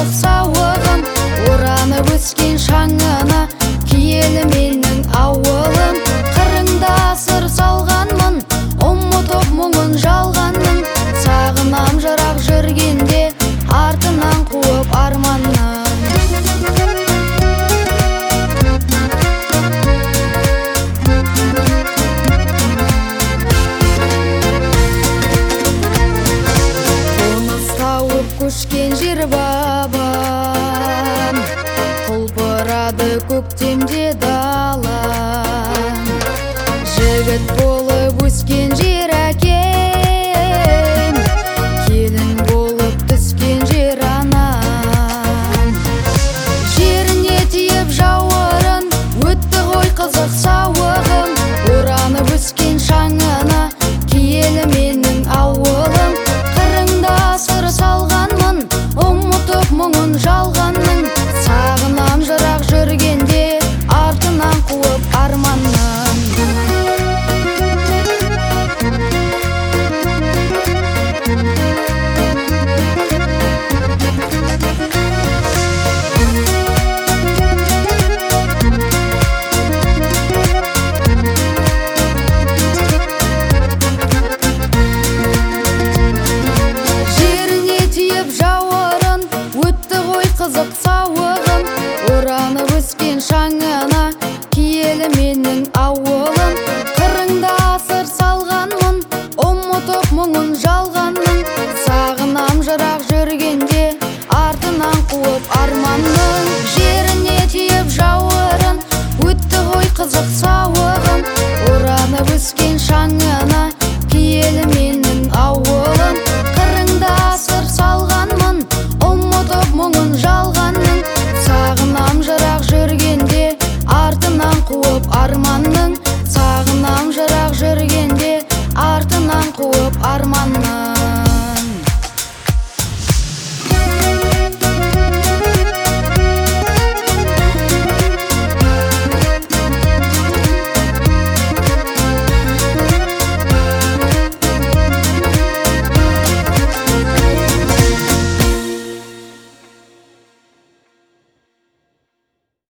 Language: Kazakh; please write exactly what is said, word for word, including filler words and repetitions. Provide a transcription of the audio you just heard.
қызық сауығым, оранып өскен шаңына киелі менің ауылым. Қырыңда сыр салғанмын, ұмытып мұңын жалғанның, сағынам жырақ жүргенде артынан қуып арманның. Көшкен жер бабам, құлпырады көктемде далам. Жігіт болып өскен жер әкем, келін болып түскен жер анам. Жеріне тиіп жауырын, өтті ғой қызық сауығым, оранып өскен шаңына киелі менің ауылым. Қырыңда сыр салғанмын, ұмытып мұңын жалғанның, сағынам жырақ жүргенде артынан қуып арманның. Қызық сауығым, оранып өскен шаңына киелі менің ауылым. Қырыңда сыр салғанмын, ұмытып мұңын жалғанның, сағынам жырақ жүргенде артынан қуып арманның. Жеріне тиіп жауырын, өтті ғой қызық сауығым, оранып өскен шаңына киелі менің ауылым. Қырыңда сыр салғанмын, ұмытып мұңын жалғанның, сағынам жырақ жүргенде артынан қуып арманның, сағынам жырақ жүргенде артынан қуып арманның.